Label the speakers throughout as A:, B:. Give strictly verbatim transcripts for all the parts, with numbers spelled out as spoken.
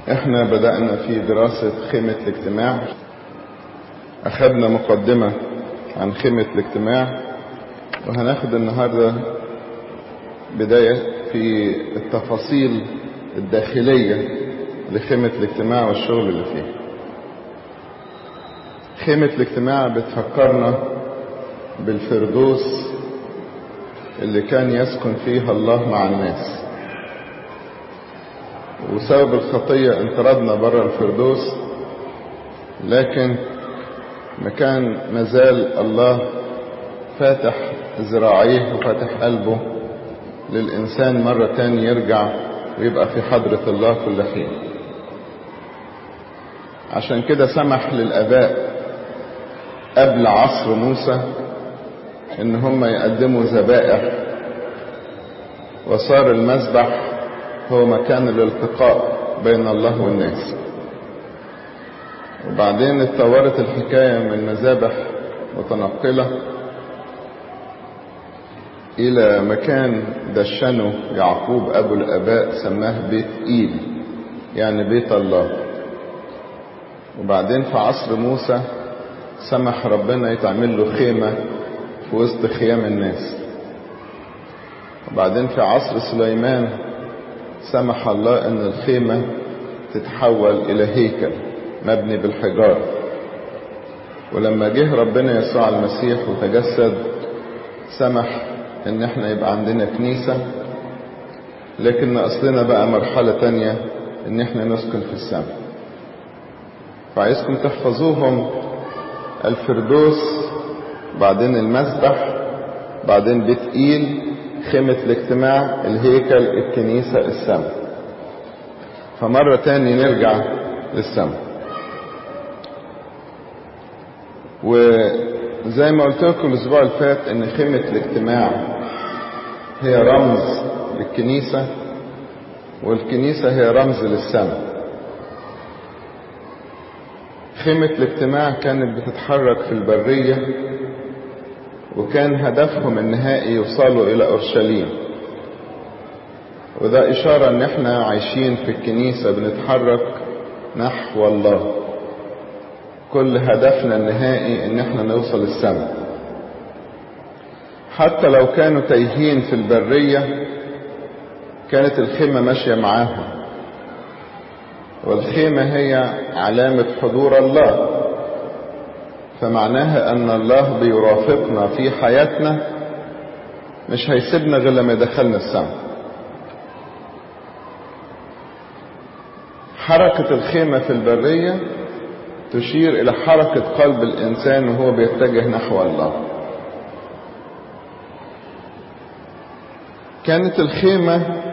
A: احنا بدأنا في دراسة خيمة الاجتماع. اخذنا مقدمة عن خيمة الاجتماع، وهناخد النهاردة بداية في التفاصيل الداخلية لخيمة الاجتماع والشغل اللي فيه. خيمة الاجتماع بتفكرنا بالفردوس اللي كان يسكن فيها الله مع الناس، وسبب الخطية انطردنا بره الفردوس، لكن مكان مازال الله فاتح ذراعيه وفاتح قلبه للإنسان مرة تاني يرجع ويبقى في حضرة الله كل حين. عشان كده سمح للآباء قبل عصر موسى ان هم يقدموا ذبائح، وصار المذبح هو مكان الالتقاء بين الله والناس. وبعدين اتطورت الحكاية من مذابح متنقلة الى مكان دشنه يعقوب ابو الاباء سماه بيت ايل، يعني بيت الله. وبعدين في عصر موسى سمح ربنا يتعمل له خيمة في وسط خيام الناس. وبعدين في عصر سليمان سمح الله ان الخيمة تتحول الى هيكل مبني بالحجار. ولما جه ربنا يسوع المسيح وتجسد سمح ان احنا يبقى عندنا كنيسة، لكن اصلنا بقى مرحلة تانية ان احنا نسكن في السماء. فعايزكم تحفظوهم: الفردوس، بعدين المذبح، بعدين بيت ايل، خيمة الاجتماع، الهيكل، الكنيسة، السماء. فمرة تاني نرجع للسماء. وزي ما قلت لكم الاسبوع اللي فات ان خيمة الاجتماع هي رمز للكنيسة، والكنيسة هي رمز للسماء. خيمة الاجتماع كانت بتتحرك في البرية، وكان هدفهم النهائي يوصلوا الى اورشليم. وده اشارة ان احنا عايشين في الكنيسة بنتحرك نحو الله. كل هدفنا النهائي ان احنا نوصل السماء. حتى لو كانوا تايهين في البرية كانت الخيمة ماشية معاهم، والخيمة هي علامة حضور الله، فمعناها ان الله بيرافقنا في حياتنا، مش هيسيبنا غير لما يدخلنا السماء. حركة الخيمة في البرية تشير الى حركة قلب الانسان وهو بيتجه نحو الله. كانت الخيمة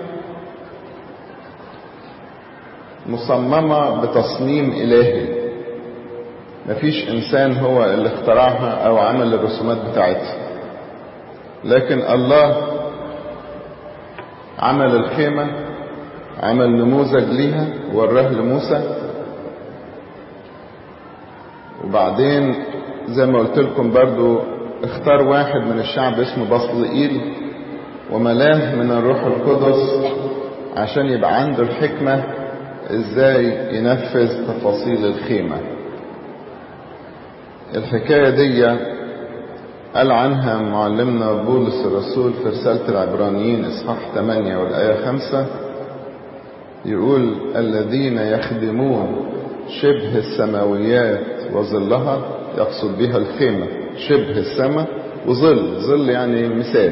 A: مصممة بتصميم الهي، مفيش انسان هو اللي اخترعها او عمل الرسومات بتاعتها، لكن الله عمل الخيمة، عمل نموذج ليها وراه لموسى. وبعدين زي ما قلت لكم برضو اختار واحد من الشعب اسمه بصلئيل وملاه من الروح القدس عشان يبقى عنده الحكمة ازاي ينفذ تفاصيل الخيمة. الحكاية دي قال عنها معلمنا بولس الرسول في رسالة العبرانيين اصحاح ثمانية والآية خمسة، يقول: الذين يخدمون شبه السماويات وظلها، يقصد بها الخيمة شبه السماء، وظل، ظل يعني مثال،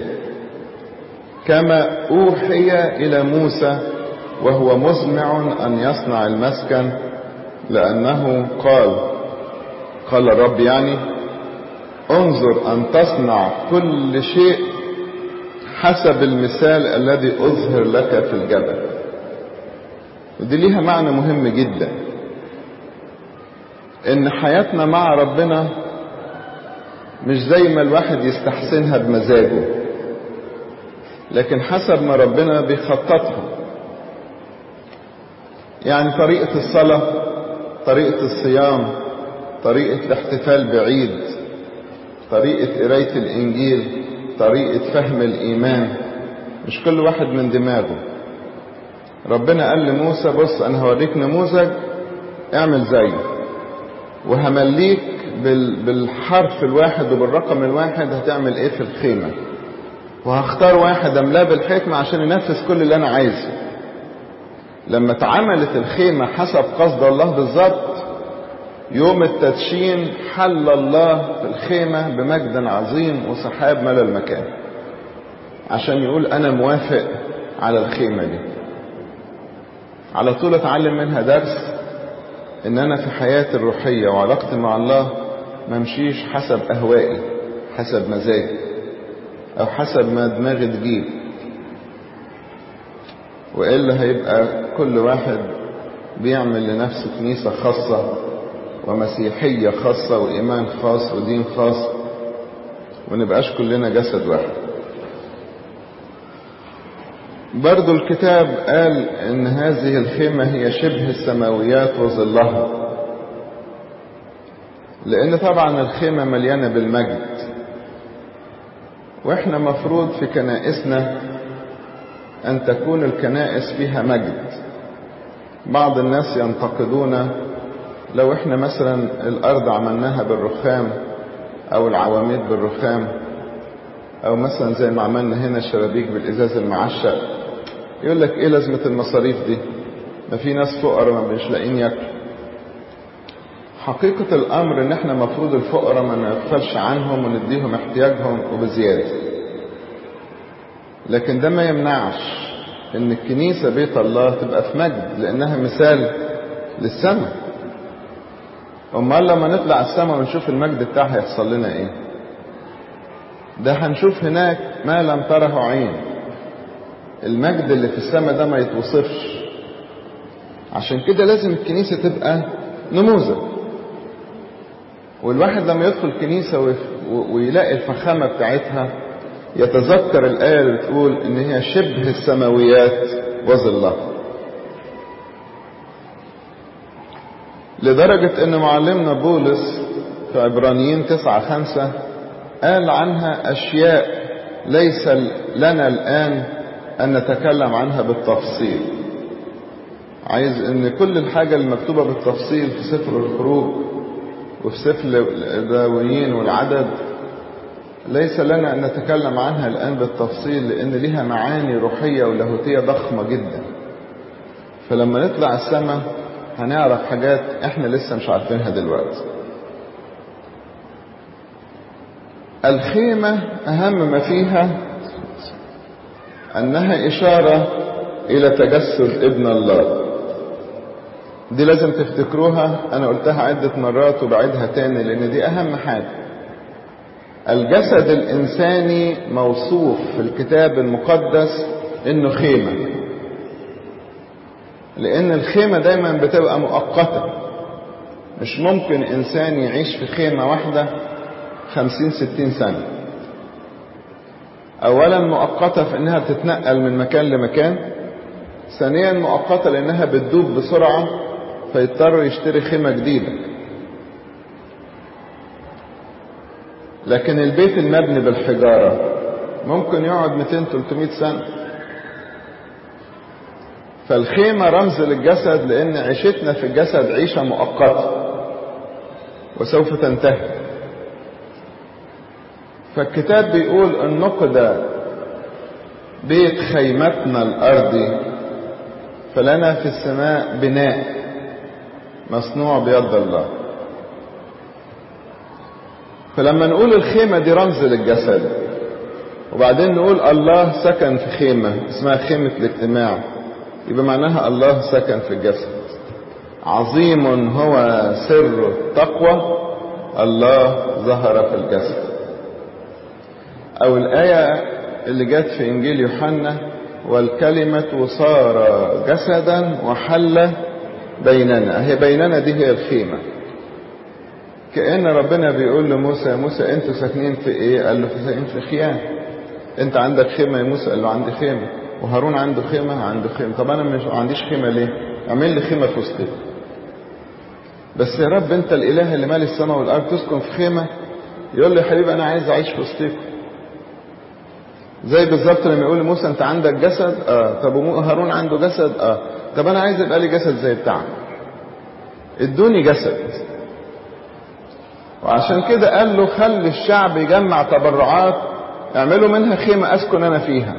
A: كما أوحي إلى موسى وهو مزمع أن يصنع المسكن، لأنه قال قال الرب يعني: انظر أن تصنع كل شيء حسب المثال الذي أظهر لك في الجبل. ودي ليها معنى مهم جدا، ان حياتنا مع ربنا مش زي ما الواحد يستحسنها بمزاجه، لكن حسب ما ربنا بيخططها. يعني طريقة الصلاة، طريقة الصيام، طريقة الاحتفال بعيد، طريقة قراية الإنجيل، طريقة فهم الإيمان، مش كل واحد من دماغه. ربنا قال لموسى بص انا هوريك نموذج اعمل زيه، وهمليك بالحرف الواحد وبالرقم الواحد هتعمل ايه في الخيمة، وهختار واحد املاه بالحكمة عشان ينفذ كل اللي انا عايزه. لما اتعملت الخيمة حسب قصد الله بالظبط، يوم التدشين حل الله في الخيمة بمجد عظيم وسحاب ملى المكان، عشان يقول انا موافق على الخيمة دي. على طول اتعلم منها درس ان انا في حياتي الروحية وعلاقتي مع الله ما امشيش حسب اهوائي، حسب مزاجي، او حسب ما دماغي تجيب، وإلا هيبقى كل واحد بيعمل لنفسه كنيسة خاصة ومسيحية خاصة وإيمان خاص ودين خاص، ونبقاش كلنا جسد واحد. برضو الكتاب قال إن هذه الخيمة هي شبه السماويات وظلها، لأن طبعا الخيمة مليانة بالمجد، وإحنا مفروض في كنائسنا أن تكون الكنائس فيها مجد. بعض الناس ينتقدون لو إحنا مثلا الأرض عملناها بالرخام أو العواميد بالرخام، أو مثلا زي ما عملنا هنا الشبابيك بالإزاز المعشق، يقول لك إيه لازمة المصاريف دي؟ ما في ناس فقراء ما مش لاقيين ياكلوا. حقيقة الأمر إن إحنا مفروض الفقراء ما نغفلش عنهم ونديهم احتياجهم وبزيادة، لكن ده ما يمنعش ان الكنيسة بيت الله تبقى في مجد، لانها مثال للسماء. امال لما نطلع السماء ونشوف المجد بتاعها يحصل لنا ايه؟ ده هنشوف هناك ما لم تره عين. المجد اللي في السماء ده ما يتوصفش. عشان كده لازم الكنيسة تبقى نموذج، والواحد لما يدخل كنيسة ويلاقي الفخامة بتاعتها يتذكر الآية اللي بتقول إن هي شبه السماويات وظلها. لدرجة إن معلمنا بولس في عبرانيين تسعة خمسة قال عنها أشياء ليس لنا الآن أن نتكلم عنها بالتفصيل. عايز إن كل الحاجة المكتوبة بالتفصيل في سفر الخروج وفي سفر اللاويين والعدد ليس لنا أن نتكلم عنها الآن بالتفصيل، لأن لها معاني روحية ولاهوتية ضخمة جدا. فلما نطلع السماء هنعرف حاجات احنا لسه مش عارفينها دلوقتي. الخيمة أهم ما فيها أنها إشارة إلى تجسد ابن الله. دي لازم تفتكروها، أنا قلتها عدة مرات وبعيدها تاني لأن دي أهم حاجة. الجسد الإنساني موصوف في الكتاب المقدس إنه خيمة، لأن الخيمة دايما بتبقى مؤقتة. مش ممكن إنسان يعيش في خيمة واحدة خمسين ستين سنة. أولا مؤقتة في إنها بتتنقل من مكان لمكان، ثانيا مؤقتة لأنها بتدوب بسرعة فيضطر يشتري خيمة جديدة. لكن البيت المبني بالحجارة ممكن يقعد مئتين ثلاثمائة سنة. فالخيمة رمز للجسد، لأن عيشتنا في الجسد عيشة مؤقتة وسوف تنتهي. فالكتاب بيقول أن نقد بيت خيمتنا الأرضي فلنا في السماء بناء مصنوع بيد الله. فلما نقول الخيمة دي رمز للجسد، وبعدين نقول الله سكن في خيمة اسمها خيمة الاجتماع، يبقى معناها الله سكن في الجسد. عظيم هو سر التقوى، الله ظهر في الجسد. او الآية اللي جت في انجيل يوحنا، والكلمة صار جسدا وحل بيننا. هي بيننا دي هي الخيمة. كأن ربنا بيقول لموسى، يا موسى انتوا ساكنين في ايه؟ قال له ساكنين في خيام. انت عندك خيمة يا موسى؟ قال له عندي خيمة. وهارون عنده خيمة؟ عنده خيمة. طب انا مش عنديش خيمة ليه؟ اعمل لي خيمة في وسطكم. بس يا رب انت الاله اللي مالي السماء والارض تسكن في خيمة؟ يقول له يا حبيبي انا عايز اعيش في وسطكم. زي بالظبط لما يقول لموسى انت عندك جسد، اه طب هارون عنده جسد، اه طب انا عايز يبقى لي جسد زي بتاعك، ادوني جسد. وعشان كده قال له خلي الشعب يجمع تبرعات، اعملوا منها خيمة اسكن انا فيها.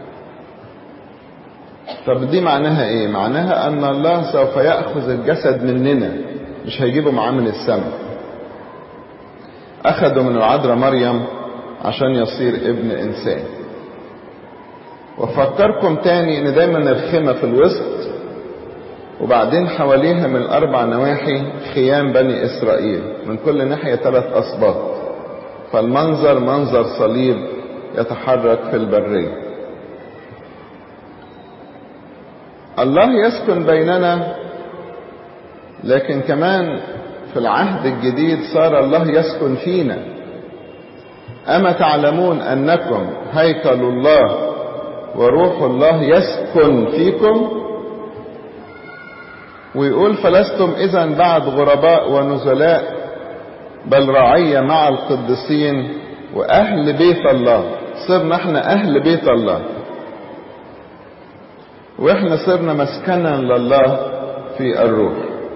A: طب دي معناها ايه؟ معناها ان الله سوف يأخذ الجسد مننا، مش هيجيبه معاه من السماء. اخذوا من العذراء مريم عشان يصير ابن انسان. وفكركم تاني ان دايما الخيمة في الوسط، وبعدين حواليها من الاربع نواحي خيام بني اسرائيل، من كل ناحية ثلاث اسباط، فالمنظر منظر صليب يتحرك في البرية. الله يسكن بيننا، لكن كمان في العهد الجديد صار الله يسكن فينا. أما تعلمون أنكم هيكل الله وروح الله يسكن فيكم؟ ويقول فلستم إذن بعد غرباء ونزلاء، بل رعية مع القديسين وأهل بيت الله. صرنا احنا أهل بيت الله، واحنا صرنا مسكنا لله في الروح.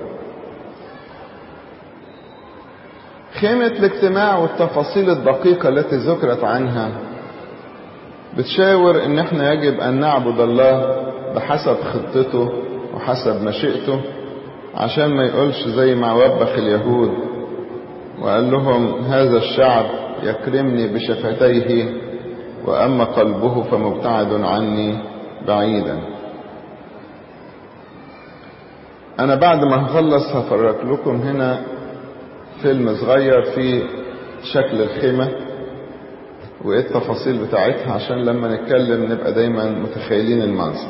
A: خيمة الاجتماع والتفاصيل الدقيقة التي ذكرت عنها بتشاور ان احنا يجب ان نعبد الله بحسب خطته وحسب مشيئته، عشان ما يقولش زي ما وبخ اليهود وقال لهم هذا الشعب يكرمني بشفتيه واما قلبه فمبتعد عني بعيدا. انا بعد ما هخلص هفرق لكم هنا فيلم صغير في شكل الخيمة وايه التفاصيل بتاعتها، عشان لما نتكلم نبقى دايما متخيلين المنظر.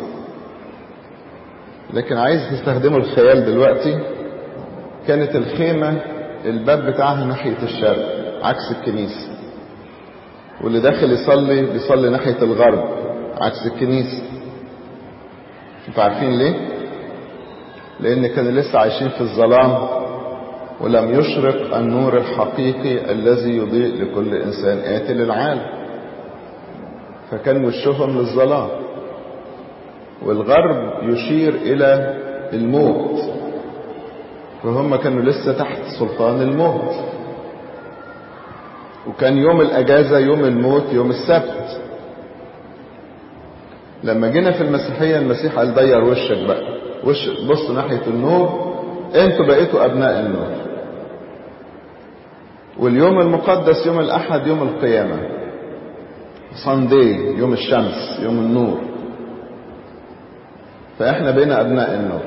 A: لكن عايز تستخدموا الخيال دلوقتي. كانت الخيمة الباب بتاعها ناحية الشرق عكس الكنيسة، واللي داخل يصلي بيصلي ناحية الغرب عكس الكنيسة. انتوا عارفين ليه؟ لان كانوا لسه عايشين في الظلام، ولم يشرق النور الحقيقي الذي يضيء لكل انسان آتي للعالم، فكان وشهم للظلام. والغرب يشير الى الموت، فهم كانوا لسه تحت سلطان الموت. وكان يوم الاجازة يوم الموت يوم السبت. لما جينا في المسيحية المسيح قال دير وشك بقى، وش بص ناحية النور، انتوا بقيتوا ابناء النور. واليوم المقدس يوم الاحد يوم القيامة، صندي يوم الشمس يوم النور، فاحنا بقينا ابناء النور.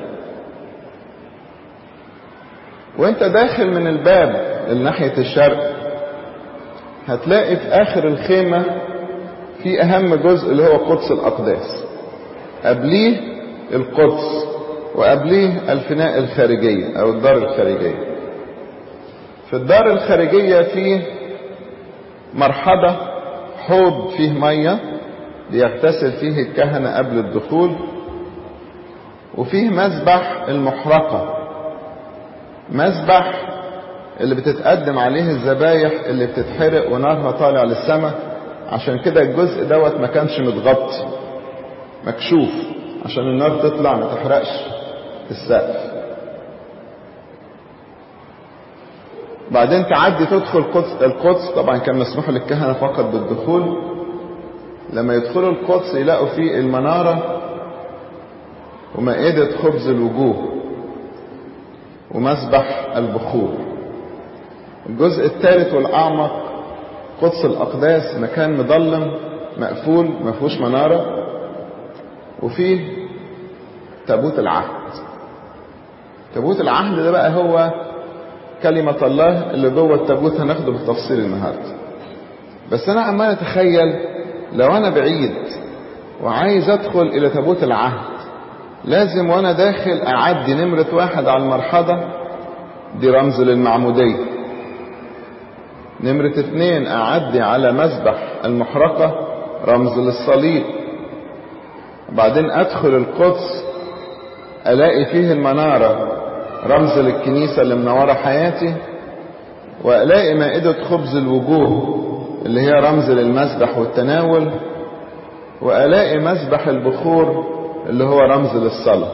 A: وانت داخل من الباب الناحية الشرق هتلاقي في اخر الخيمة في اهم جزء اللي هو قدس الاقداس، قبليه القدس وقبليه الفناء الخارجية او الدار الخارجية. في الدار الخارجية فيه مرحبة، حوض فيه مية ليغتسل فيه الكهنة قبل الدخول، وفيه مسبح المحرقة، مسبح اللي بتتقدم عليه الذبايح اللي بتتحرق ونارها طالع للسماء. عشان كده الجزء دوت ما كانش متغطي، مكشوف عشان النار تطلع ما تحرقش السقف. بعدين تعدي تدخل القدس. القدس طبعا كان مسموح للكهنة فقط بالدخول. لما يدخلوا القدس يلاقوا فيه المنارة ومائدة خبز الوجوه ومسبح البخور. الجزء الثالث والأعمق قدس الأقداس، مكان مظلم مقفول ما فيهوش منارة، وفيه تابوت العهد. تابوت العهد ده بقى هو كلمة الله اللي جوه التابوت، هناخده بالتفصيل النهارده. بس أنا عمال أتخيل لو أنا بعيد وعايز أدخل إلى تابوت العهد، لازم وأنا داخل أعدي نمرة واحد على المرحضة، دي رمز للمعمودية. نمرة اتنين أعدي على مسبح المحرقة، رمز للصليب. وبعدين أدخل القدس ألاقي فيه المنارة، رمز للكنيسة اللي منورة حياتي، وألاقي مائدة خبز الوجوه اللي هي رمز للمسبح والتناول، وألاقي مذبح البخور اللي هو رمز للصلاة.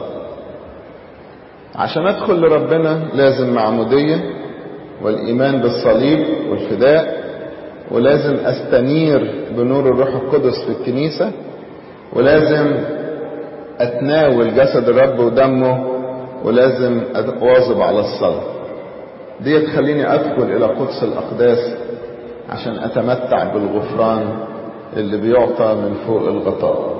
A: عشان أدخل لربنا لازم معمودية والإيمان بالصليب والفداء، ولازم أستنير بنور الروح القدس في الكنيسة، ولازم أتناول جسد الرب ودمه، ولازم أواظب على الصلاة. دي تخليني أدخل إلى قدس الأقداس عشان أتمتع بالغفران اللي بيعطى من فوق الغطاء.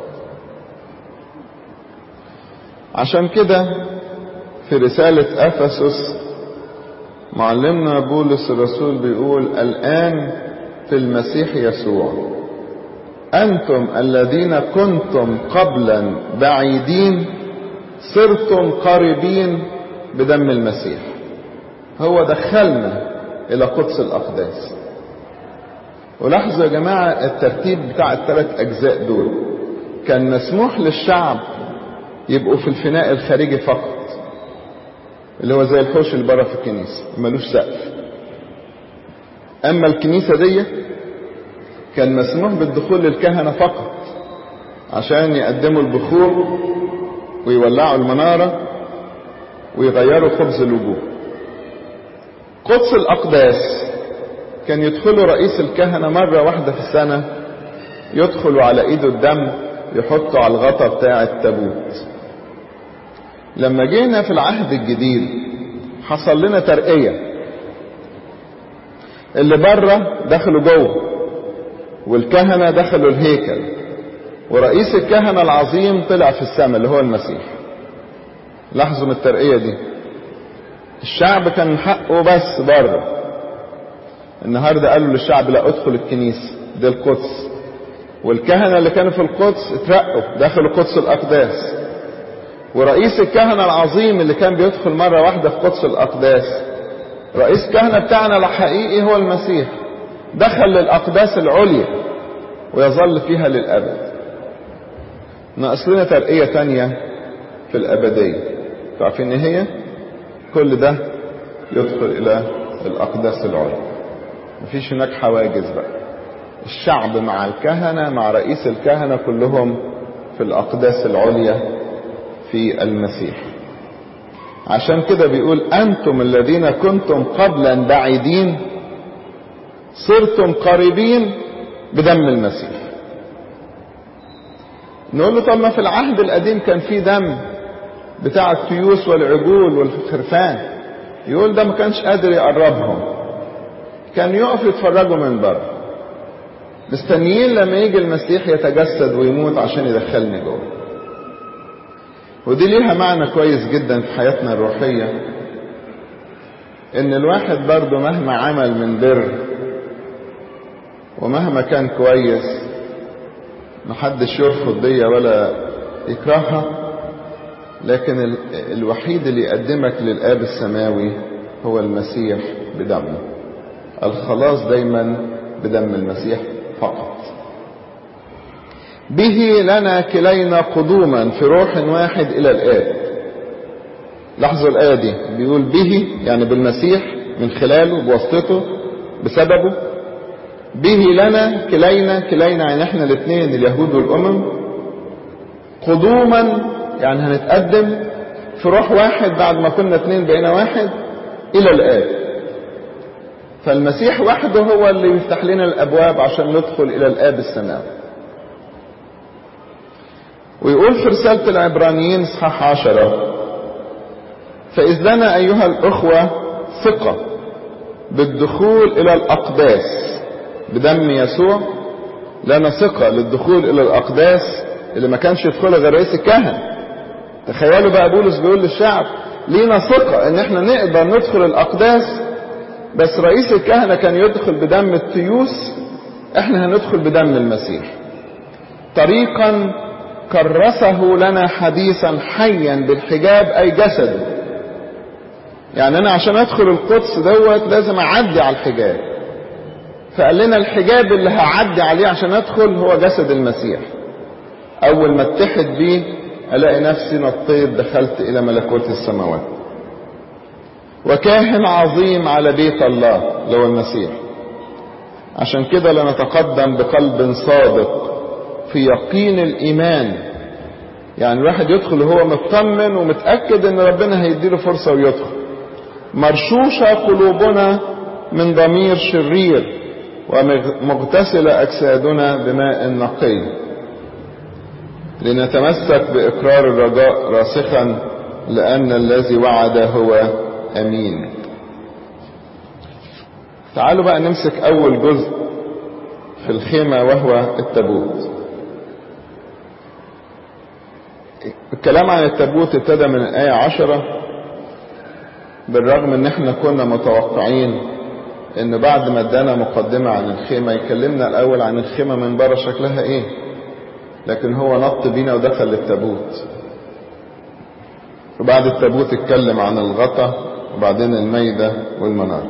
A: عشان كده في رسالة أفسس معلمنا بولس الرسول بيقول: الآن في المسيح يسوع أنتم الذين كنتم قبلا بعيدين صرتم قريبين بدم المسيح. هو دخلنا إلى قدس الأقداس. ولاحظوا يا جماعة الترتيب بتاع الثلاث أجزاء دول. كان مسموح للشعب يبقوا في الفناء الخارجي فقط، اللي هو زي الحوش اللي بره في الكنيسة ملوش سقف. أما الكنيسة دي كان مسموح بالدخول للكهنة فقط عشان يقدموا البخور ويولعوا المنارة ويغيروا خبز الوجوه. قدس الأقداس كان يدخلوا رئيس الكهنة مرة واحدة في السنة، يدخلوا على ايده الدم يحطوا على الغطا بتاع التابوت. لما جينا في العهد الجديد حصل لنا ترقية، اللي بره دخلوا جوه، والكهنة دخلوا الهيكل، ورئيس الكهنة العظيم طلع في السماء اللي هو المسيح. لاحظوا من الترقية دي الشعب كان حقه بس بره. النهاردة قالوا للشعب لا ادخل الكنيسة دي القدس، والكهنة اللي كانوا في القدس اترقوا دخلوا قدس الأقداس، ورئيس الكهنة العظيم اللي كان بيدخل مرة واحدة في قدس الأقداس، رئيس الكهنة بتاعنا الحقيقي هو المسيح، دخل للأقداس العليا ويظل فيها للأبد. ناقص لنا ترقية تانية في الأبدية. تعرفين ايه هي؟ كل ده يدخل إلى الأقداس العليا. مفيش هناك حواجز بقى. الشعب مع الكهنة مع رئيس الكهنة كلهم في الأقداس العليا في المسيح. عشان كده بيقول: أنتم الذين كنتم قبلا بعيدين صرتم قريبين بدم المسيح. نقول له: طب ما في العهد القديم كان في دم بتاع التيوس والعجول والخرفان. يقول ده ما كانش قادر يقربهم، كان يقف يتفرجوا من بره مستنيين لما يجي المسيح يتجسد ويموت عشان يدخلني جوه. ودي ليها معنى كويس جدا في حياتنا الروحية، ان الواحد برضه مهما عمل من بر ومهما كان كويس محدش يرفض دي ولا يكرهها، لكن ال... الوحيد اللي يقدمك للآب السماوي هو المسيح بدمه. الخلاص دايما بدم المسيح فقط. به لنا كلينا قدوما في روح واحد إلى الآب. لاحظوا الآية دي بيقول به يعني بالمسيح، من خلاله بواسطته بسببه. به لنا كلينا، كلينا يعني احنا الاثنين اليهود والأمم، قدوما يعني هنتقدم في روح واحد بعد ما كنا اثنين بقينا واحد إلى الآب. فالمسيح وحده هو اللي يفتح لنا الأبواب عشان ندخل إلى الآب السماوي. ويقول في رسالة العبرانيين اصحاح عشرة: فإذ لنا أيها الأخوة ثقة بالدخول إلى الأقداس بدم يسوع. لنا ثقة للدخول إلى الأقداس اللي ما كانش يدخلها غير رئيس الكهنة. تخيلوا بقى بولس بيقول للشعب: لينا ثقة ان احنا نقدر ندخل الأقداس، بس رئيس الكهنة كان يدخل بدم التيوس، احنا هندخل بدم المسيح. طريقا كرسه لنا حديثا حيا بالحجاب أي جسد. يعني أنا عشان أدخل القدس دوت لازم أعدي على الحجاب، فقال لنا الحجاب اللي هعدي عليه عشان أدخل هو جسد المسيح. أول ما اتحد بيه ألاقي نفسي نطيت دخلت إلى ملكوت السماوات. وكاهن عظيم على بيت الله اللي هو المسيح. عشان كده لنتقدم بقلب صادق في يقين الإيمان. يعني الواحد يدخل وهو مطمن ومتأكد ان ربنا هيديله فرصة ويدخل. مرشوشة قلوبنا من ضمير شرير ومغتسلة أجسادنا بماء نقي، لنتمسك بإقرار الرجاء راسخا لأن الذي وعد هو أمين. تعالوا بقى نمسك أول جزء في الخيمة وهو التابوت. الكلام عن التابوت ابتدى من الآية عشرة، بالرغم ان احنا كنا متوقعين ان بعد ما ادانا مقدمة عن الخيمة يكلمنا الاول عن الخيمة من بره شكلها ايه، لكن هو نط بينا ودخل للتابوت. وبعد التابوت اتكلم عن الغطا وبعدين الميدة والمنار.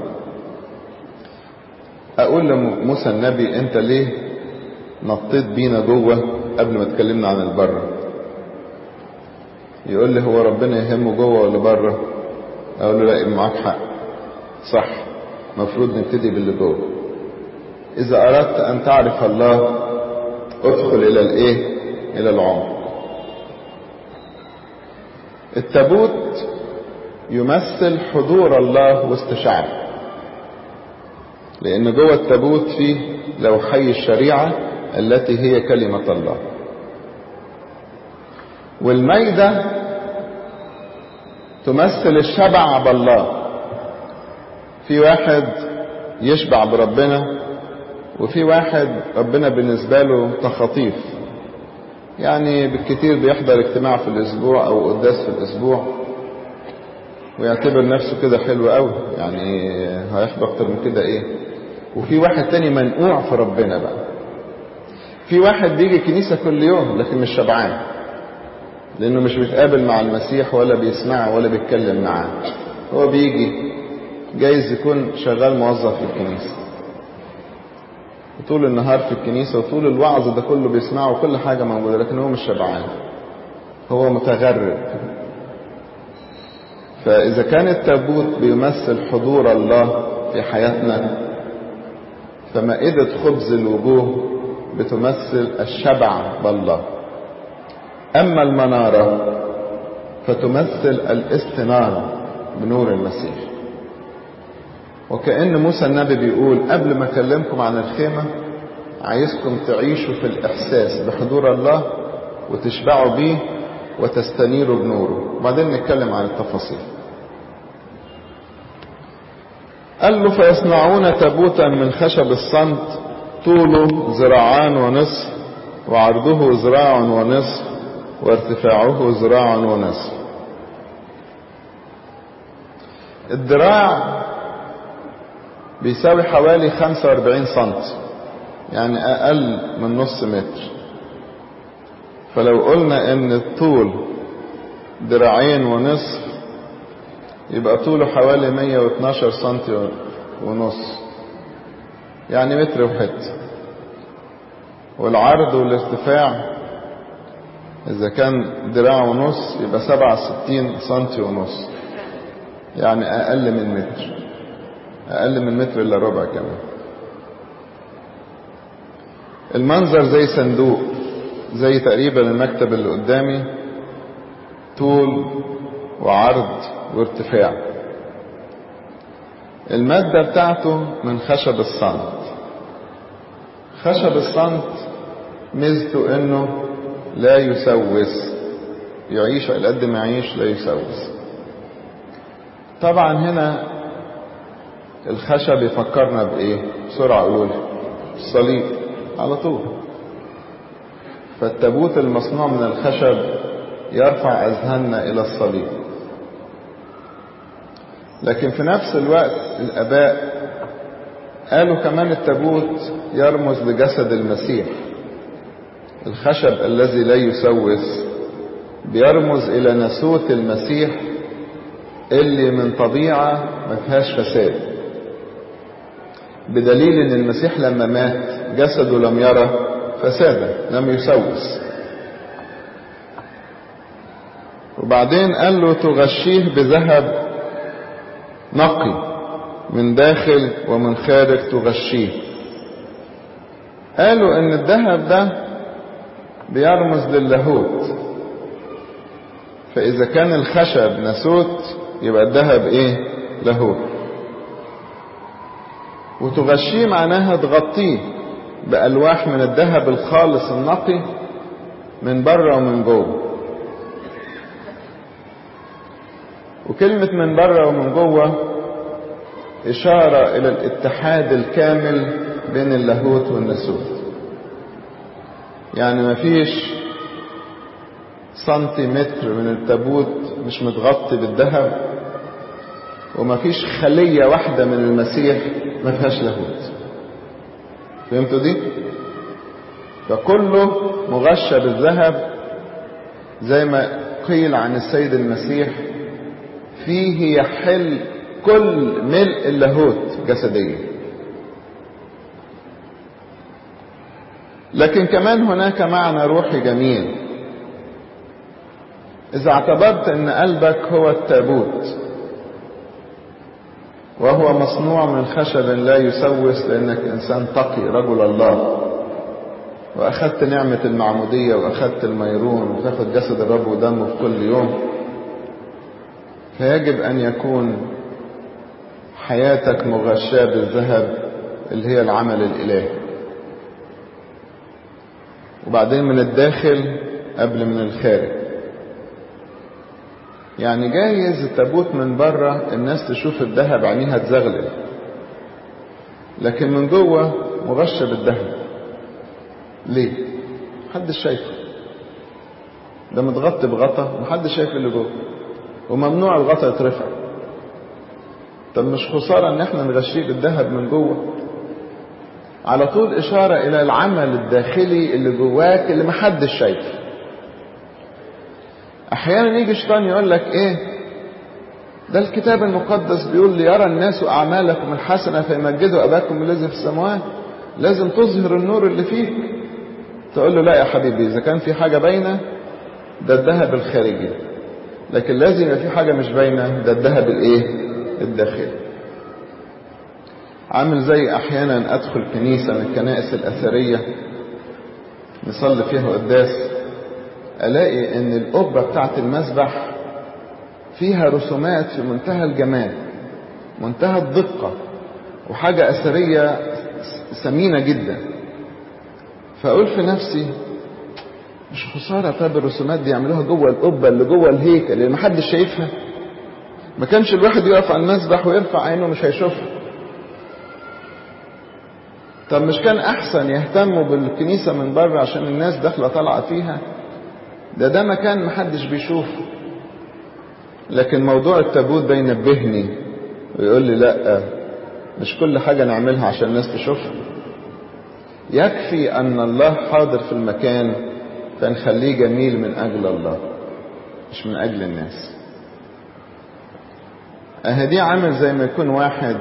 A: اقول لموسى النبي انت ليه نطيت بينا جوه قبل ما تكلمنا عن البره؟ يقول لي هو ربنا يهمه جوه ولا بره؟ اقول له لا، معاك حق، صح، مفروض نبتدي باللي جوه. اذا اردت ان تعرف الله ادخل الى الايه؟ الى العمق. التابوت يمثل حضور الله وسط شعبه، لان جوه التابوت فيه لوحي الشريعة التي هي كلمة الله. والميدة تمثل الشبع بالله. في واحد يشبع بربنا وفي واحد ربنا بالنسبة له تخطيف، يعني بالكتير بيحضر اجتماع في الاسبوع او قداس في الاسبوع ويعتبر نفسه كده حلو قوي، يعني هيحضر اكتر من كده ايه. وفي واحد تاني منقوع في ربنا بقى. في واحد بيجي كنيسة كل يوم لكن مش شبعان، لانه مش بيتقابل مع المسيح ولا بيسمعه ولا بيتكلم معاه. هو بيجي جايز يكون شغال موظف في الكنيسة وطول النهار في الكنيسة وطول الوعظ ده كله بيسمعه وكل حاجة موجودة، لكن هو مش شبعان، هو متغرب. فإذا كان التابوت بيمثل حضور الله في حياتنا، فمائدة خبز الوجوه بتمثل الشبع بالله. أما المنارة فتمثل الاستنارة بنور المسيح. وكأن موسى النبي بيقول قبل ما أكلمكم عن الخيمة عايزكم تعيشوا في الإحساس بحضور الله وتشبعوا بيه وتستنيروا بنوره، وبعدين نتكلم عن التفاصيل. قال له فيصنعون تابوتا من خشب الصمت طوله ذراعان ونصف وعرضه ذراع ونصف وارتفاعه ذراع ونصف. الذراع بيساوي حوالي خمسة واربعين سنتي، يعني اقل من نص متر. فلو قلنا ان الطول ذراعين ونصف يبقى طوله حوالي مية واتناشر سنتي ونص، يعني متر وحته. والعرض والارتفاع اذا كان ذراع ونص يبقى سبعة وستين سنتي ونص، يعني اقل من متر، اقل من متر الا ربع كمان. المنظر زي صندوق، زي تقريبا المكتب اللي قدامي، طول وعرض وارتفاع. المادة بتاعته من خشب الصمت. خشب الصمت ميزته انه لا يسوس، يعيش على قد ما يعيش لا يسوس. طبعا هنا الخشب يفكرنا بايه؟ بسرعة اقول الصليب على طول. فالتابوت المصنوع من الخشب يرفع اذهاننا الى الصليب. لكن في نفس الوقت الاباء قالوا كمان التابوت يرمز لجسد المسيح. الخشب الذي لا يسوس بيرمز الى ناسوت المسيح اللي من طبيعة ما فيهاش فساد، بدليل ان المسيح لما مات جسده لم يرى فسادا، لم يسوس. وبعدين قال له تغشيه بذهب نقي من داخل ومن خارج تغشيه. قالوا ان الذهب ده بيرمز للاهوت. فإذا كان الخشب ناسوت يبقى الذهب إيه؟ لاهوت. وتغشيه معناها تغطيه بألواح من الذهب الخالص النقي من بره ومن جوه. وكلمة من بره ومن جوه إشارة إلى الاتحاد الكامل بين اللاهوت والناسوت. يعني مفيش سنتيمتر من التابوت مش متغطي بالذهب، ومفيش خلية واحدة من المسيح ما فيهاش لاهوت. فهمتوا دي؟ فكله مغشى بالذهب، زي ما قيل عن السيد المسيح فيه يحل كل ملء اللاهوت جسديا. لكن كمان هناك معنى روحي جميل. إذا اعتبرت أن قلبك هو التابوت وهو مصنوع من خشب لا يسوس لأنك إنسان تقي رجل الله، وأخذت نعمة المعمودية وأخذت الميرون وتاخد جسد الرب ودمه في كل يوم، فيجب أن يكون حياتك مغشاة بالذهب اللي هي العمل الإلهي. وبعدين من الداخل قبل من الخارج. يعني جايز التابوت من بره الناس تشوف الذهب عينيها تزغلل، لكن من جوه مغشى بالذهب. ليه؟ محدش شايفه، ده متغطي بغطا محدش شايف اللي جوه، وممنوع الغطا يترفع. طب مش خسارة ان احنا نغشيه بالذهب من جوه؟ على طول اشارة الى العمل الداخلي اللي جواك اللي محدش شايفه. احيانا يجي الشيطان يقول لك ايه ده الكتاب المقدس بيقول لي يرى الناس اعمالكم الحسنة فيمجدوا اباكم الذي في السماوات، لازم تظهر النور اللي فيك. تقول له لا يا حبيبي، اذا كان في حاجة باينة ده الذهب الخارجي، لكن لازم يبقى في حاجة مش باينة، ده الذهب الايه؟ الداخلي. عامل زي احيانا ادخل كنيسة من الكنائس الاثرية نصلي فيها قداس، الاقي ان القبة بتاعت المسبح فيها رسومات في منتهى الجمال، منتهى الدقة، وحاجة اثرية ثمينة جدا. فاقول في نفسي مش خسارة طب الرسومات دي يعملوها جوه القبة اللي جوه الهيكل اللي محدش شايفها؟ ما كانش الواحد يقف على المسبح ويرفع عينه مش هيشوفها؟ طب مش كان احسن يهتموا بالكنيسة من بره عشان الناس داخله طالعه فيها؟ ده ده مكان محدش بيشوفه. لكن موضوع التابوت ده ينبهني ويقول لي لا، مش كل حاجة نعملها عشان الناس تشوفها. يكفي ان الله حاضر في المكان فنخليه جميل من اجل الله مش من اجل الناس. اهدي عامل زي ما يكون واحد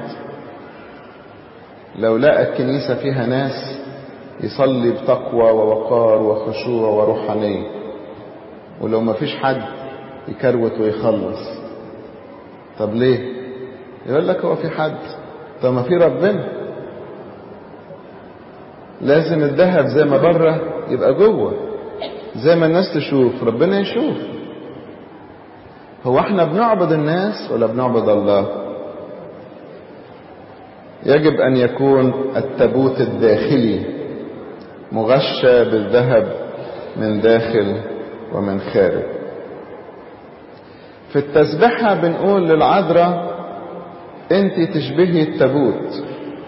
A: لو لقى الكنيسة فيها ناس يصلي بتقوى ووقار وخشوع وروحانية، ولو ما فيش حد يكروت ويخلص. طب ليه؟ يقول لك هو في حد؟ طب ما في ربنا. لازم الذهب زي ما بره يبقى جوه، زي ما الناس تشوف ربنا يشوف. هو احنا بنعبد الناس ولا بنعبد الله؟ يجب ان يكون التابوت الداخلي مغشى بالذهب من داخل ومن خارج. في التسبيحة بنقول للعذراء انت تشبهي التابوت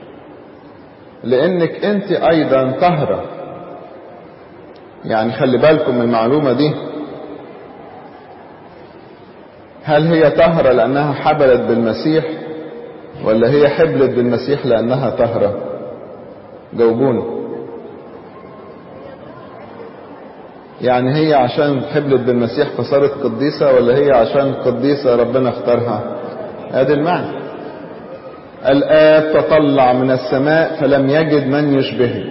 A: لانك انت ايضا طاهرة. يعني خلي بالكم من المعلومة دي، هل هي طاهرة لانها حبلت بالمسيح ولا هي حبلت بالمسيح لانها طاهرة؟ جاوبوني. يعني هي عشان حبلت بالمسيح فصارت قديسة، ولا هي عشان قديسة ربنا اختارها؟ هذا المعنى. الآب تطلع من السماء فلم يجد من يشبهك.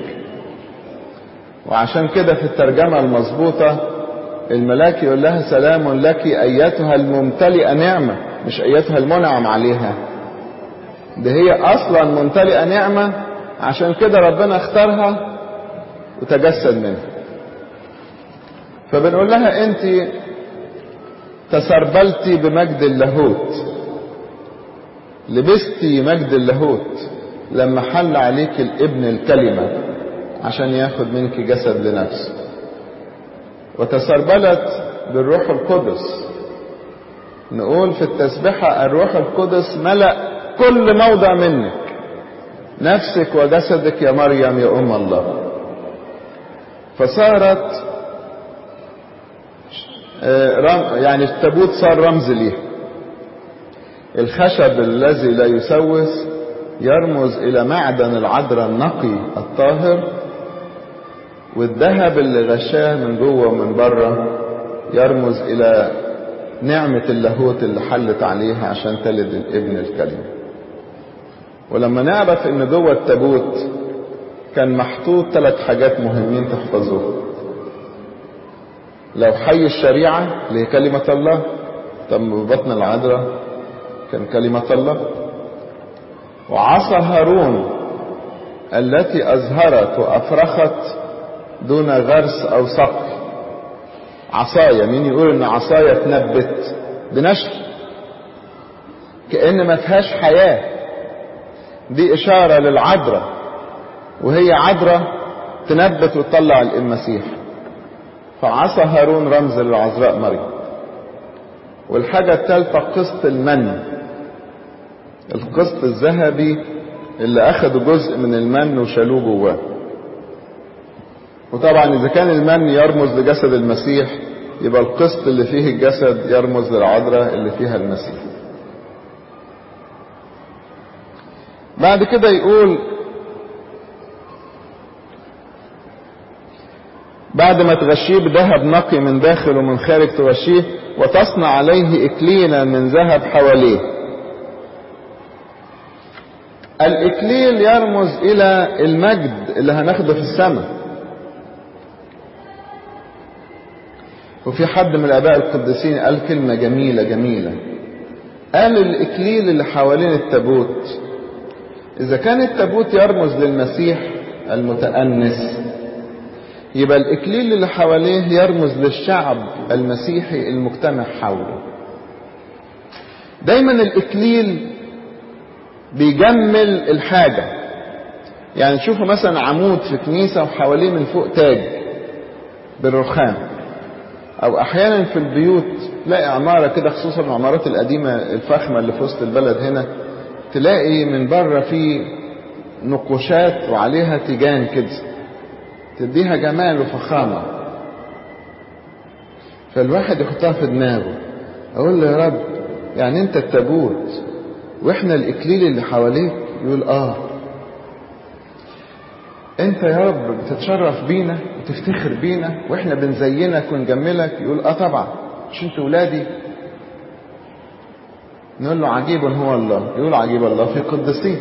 A: وعشان كده في الترجمة المظبوطة الملاك يقول لها سلام لك أيتها الممتلئة نعمة، مش أيتها المنعم عليها. ده هي أصلا ممتلئة نعمة، عشان كده ربنا اختارها وتجسد منها. فبنقول لها انت تسربلتي بمجد اللاهوت، لبستي مجد اللاهوت لما حل عليك الابن الكلمة عشان ياخد منك جسد لنفسه، وتسربلت بالروح القدس. نقول في التسبيحة الروح القدس ملأ كل موضع منك، نفسك وجسدك يا مريم يا أم الله. فصارت يعني التابوت صار رمز ليه. الخشب الذي لا يسوس يرمز إلى معدن العذراء النقي الطاهر، والذهب اللي غشاه من جوه ومن بره يرمز إلى نعمة اللاهوت اللي حلت عليها عشان تلد الابن الكلمة. ولما نعرف ان جوه التابوت كان محطوط ثلاث حاجات مهمين تحفظوها. لو حي الشريعة اللي هي كلمة الله، طب ببطن العذراء كان كلمة الله. وعصا هارون التي أزهرت وأفرخت دون غرس أو صقل. عصايا، مين يقول ان عصايا تنبت بنشر كأن ما فيهاش حياة؟ دي إشارة للعذراء، وهي عذراء تنبت وتطلع المسيح. فعصا هارون رمز للعذراء مريم. والحاجة الثالثة قسط المن، القسط الذهبي اللي أخدوا جزء من المن وشالوه جواه. وطبعا إذا كان المن يرمز لجسد المسيح، يبقى القسط اللي فيه الجسد يرمز للعذراء اللي فيها المسيح. بعد كده يقول بعد ما تغشيه بذهب نقي من داخل ومن خارج تغشيه، وتصنع عليه إكليلا من ذهب حواليه. الإكليل يرمز إلى المجد اللي هناخده في السماء. وفي حد من الآباء القديسين قال كلمة جميلة جميلة، قال الإكليل اللي حوالين التابوت، إذا كان التابوت يرمز للمسيح المتأنس، يبقى الإكليل اللي حواليه يرمز للشعب المسيحي المجتمع حوله. دايما الإكليل بيجمل الحاجة. يعني تشوفوا مثلا عمود في كنيسة وحواليه من فوق تاج بالرخام، او احيانا في البيوت تلاقي عمارة كده، خصوصا العمارات القديمة الفخمة اللي في وسط البلد هنا، تلاقي من بره في نقوشات وعليها تيجان كده تديها جمال وفخامة. فالواحد يحطها في دماغه، اقول له يا رب يعني انت التابوت واحنا الاكليل اللي حواليك؟ يقول اه. انت يا رب بتتشرف بينا وتفتخر بينا واحنا بنزينك ونجملك؟ يقول اه طبعا، مش انت ولادي؟ نقول له عجيب هو الله. يقول عجيب الله في قدسيه.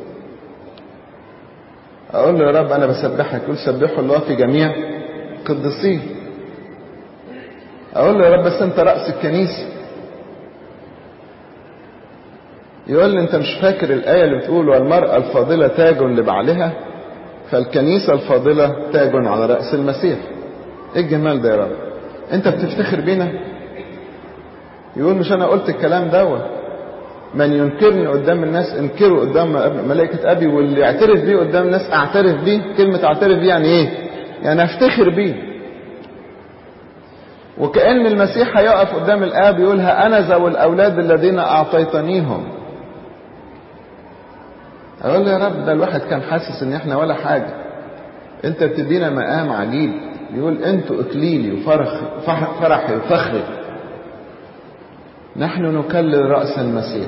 A: اقول له يا رب انا بسبحك، يقول سبحوا الله في جميع قدسيه. اقول له يا رب بس انت رأس الكنيسة. يقول لي انت مش فاكر الآية اللي بتقول والمرأة الفاضلة تاج لبعلها؟ فالكنيسة الفاضلة تاج على رأس المسيح. ايه الجمال ده يا رب؟ انت بتفتخر بينا؟ يقول مش انا قلت الكلام دوت، من ينكرني قدام الناس انكره قدام ملائكة ابي، واللي يعترف بيه قدام الناس اعترف بيه. كلمة اعترف بيه يعني ايه؟ يعني افتخر بيه. وكأن المسيح هيقف قدام الاب يقولها انا ذو الاولاد الذين اعطيتنيهم. اقول له يا رب ده الواحد كان حاسس ان احنا ولا حاجة، انت بتدينا مقام عجيب. يقول انتوا اكليلي وفرحي فرحي وفخري، نحن نكلل رأس المسيح.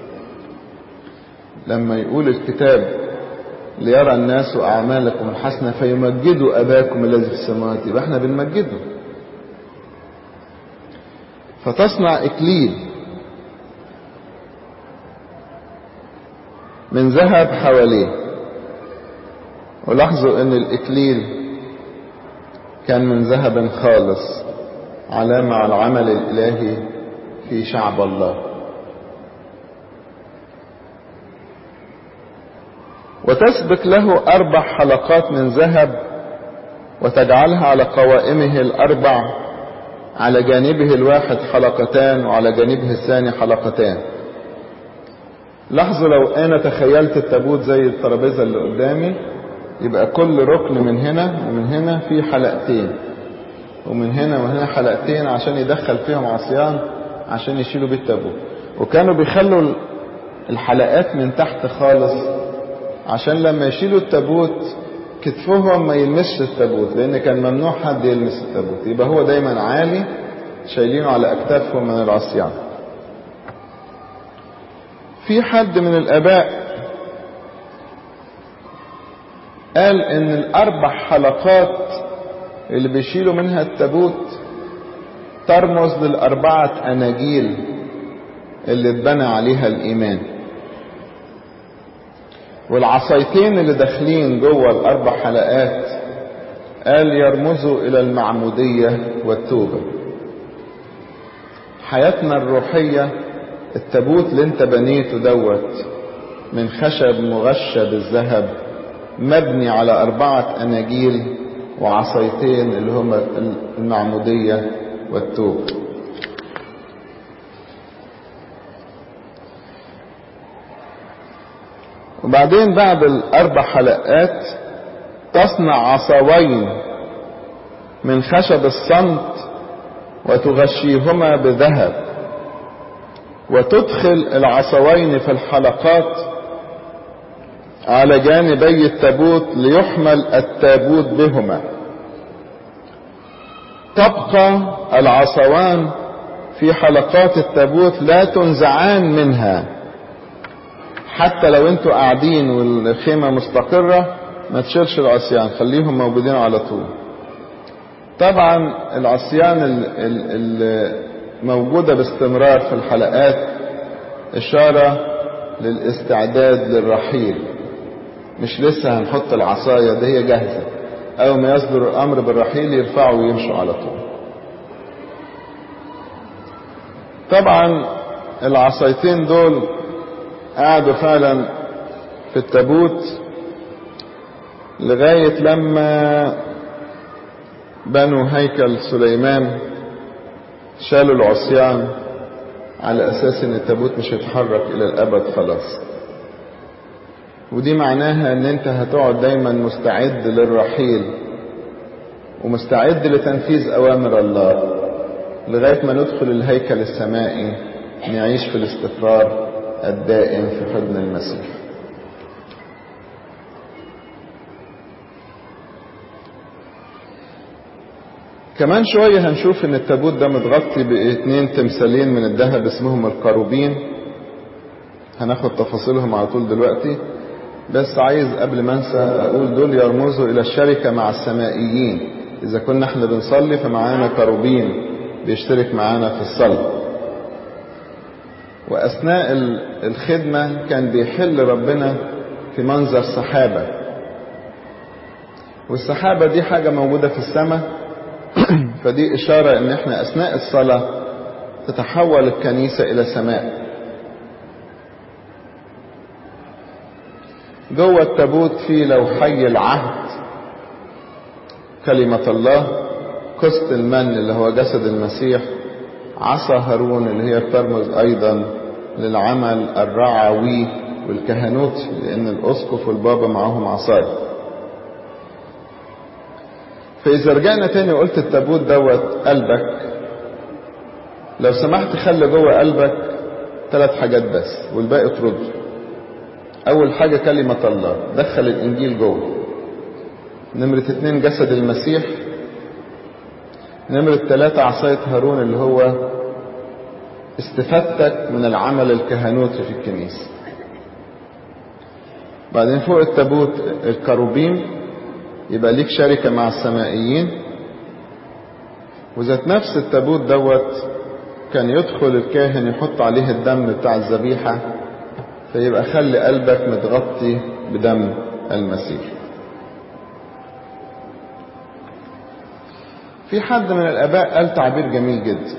A: لما يقول الكتاب ليرى الناس اعمالكم الحسنة فيمجدوا اباكم الذي في السماوات، يبقى احنا بنمجده. فتصنع اكليل من ذهب حواليه. ولاحظوا ان الاكليل كان من ذهب خالص، علامة على العمل الالهي في شعب الله. وتسبك له اربع حلقات من ذهب وتجعلها على قوائمه الأربع، على جانبه الواحد حلقتان وعلى جانبه الثاني حلقتان. لاحظوا لو أنا تخيلت التابوت زي الترابيزة اللي قدامي، يبقى كل ركن من هنا ومن هنا فيه حلقتين، ومن هنا وهنا حلقتين عشان يدخل فيهم عصيان عشان يشيلوا بيه التابوت. وكانوا بيخلوا الحلقات من تحت خالص عشان لما يشيلوا التابوت كتفهم ما يلمسش التابوت، لان كان ممنوع حد يلمس التابوت، يبقى هو دايما عالي شايلينه على اكتافهم من العصيان. في حد من الاباء قال ان الاربع حلقات اللي بيشيلوا منها التابوت ترمز للاربعة اناجيل اللي اتبنى عليها الايمان، والعصايتين اللي داخلين جوه الاربع حلقات قال يرمزوا الى المعمودية والتوبة. حياتنا الروحية التابوت اللي انت بنيته دوت من خشب مغشى بالذهب مبني على أربعة أناجيل وعصايتين اللي هما المعمودية والتوبة. وبعدين بعد الأربع حلقات تصنع عصاوين من خشب الصمت وتغشيهما بذهب، وتدخل العصاوين في الحلقات على جانبي التابوت ليحمل التابوت بهما. تبقى العصوان في حلقات التابوت لا تنزعان منها، حتى لو انتوا قاعدين والخيمة مستقرة ما تشيلش العصيان، خليهم موجودين على طول. طبعا العصيان الموجودة باستمرار في الحلقات إشارة للاستعداد للرحيل، مش لسه هنحط العصاية دي هي جاهزة، أول ما يصدر الأمر بالرحيل يرفعوا ويمشوا على طول. طبعا العصايتين دول قعدوا فعلا في التابوت لغاية لما بنوا هيكل سليمان، شالوا العصيان على أساس ان التابوت مش هيتحرك إلى الأبد خلاص. ودي معناها ان انت هتقعد دايما مستعد للرحيل ومستعد لتنفيذ أوامر الله لغاية ما ندخل الهيكل السمائي نعيش في الاستقرار الدائم في حضن المسيح. كمان شوية هنشوف ان التابوت ده متغطي باثنين تمثالين من الذهب اسمهم الكروبين، هناخد تفاصيلهم على طول دلوقتي، بس عايز قبل ما انسى اقول دول يرمزوا الى الشركة مع السمائيين. اذا كنا احنا بنصلي فمعانا كروبين بيشترك معانا في الصلاة، واثناء الخدمة كان بيحل ربنا في منظر سحابة، والسحابة دي حاجة موجودة في السماء، فدي اشارة ان احنا اثناء الصلاة تتحول الكنيسة الى سماء. جوه التابوت في لوحي العهد كلمة الله، قسط المن اللي هو جسد المسيح، عصا هارون اللي هي بترمز ايضا للعمل الرعوي والكهنوت لان الاسقف والبابا معهم عصاية. فاذا رجعنا تاني وقلت التابوت دوت قلبك، لو سمحت خلي جوه قلبك ثلاث حاجات بس والباقي اطرده. اول حاجة كلمة الله، دخل الانجيل جوه. نمرة اتنين جسد المسيح. نمرة ثلاثة عصاية هارون اللي هو استفادتك من العمل الكهنوتي في الكنيسة. بعدين فوق التابوت الكروبيم، يبقى ليك شركة مع السمائيين. وذات نفس التابوت دوت كان يدخل الكاهن يحط عليه الدم بتاع الذبيحة، فيبقى خلي قلبك متغطي بدم المسيح. في حد من الآباء قال تعبير جميل جدا،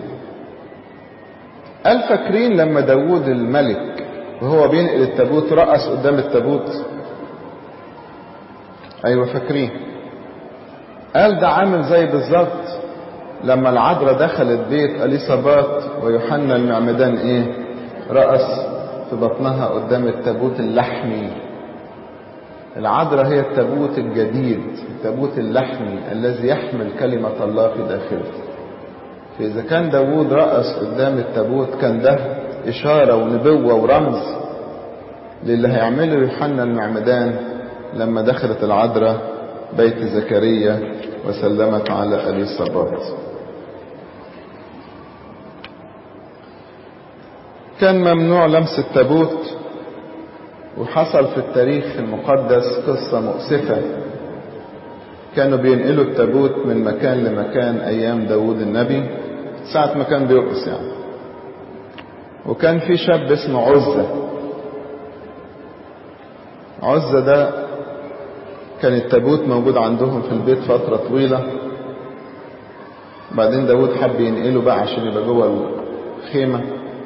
A: قال فاكرين لما داود الملك وهو بينقل التابوت رقص قدام التابوت؟ ايوه فاكرين. قال ده عامل زي بالظبط لما العذراء دخلت بيت اليصابات ويوحنا المعمدان ايه رأس في بطنها قدام التابوت اللحمي. العذراء هي التابوت الجديد، التابوت اللحمي الذي يحمل كلمة الله في داخله. فإذا كان داوود رأس قدام التابوت كان ده إشارة ونبوة ورمز للي هيعمله يوحنا المعمدان لما دخلت العذراء بيت زكريا وسلمت على اليصابات. كان ممنوع لمس التابوت، وحصل في التاريخ المقدس قصة مؤسفة. كانوا بينقلوا التابوت من مكان لمكان أيام داود النبي ساعة ما كان بيرقص يعني. وكان في شاب اسمه عزة. عزة ده كان التابوت موجود عندهم في البيت فترة طويلة، بعدين داود حب ينقله بقى عشان يبقى جوه الخيمة،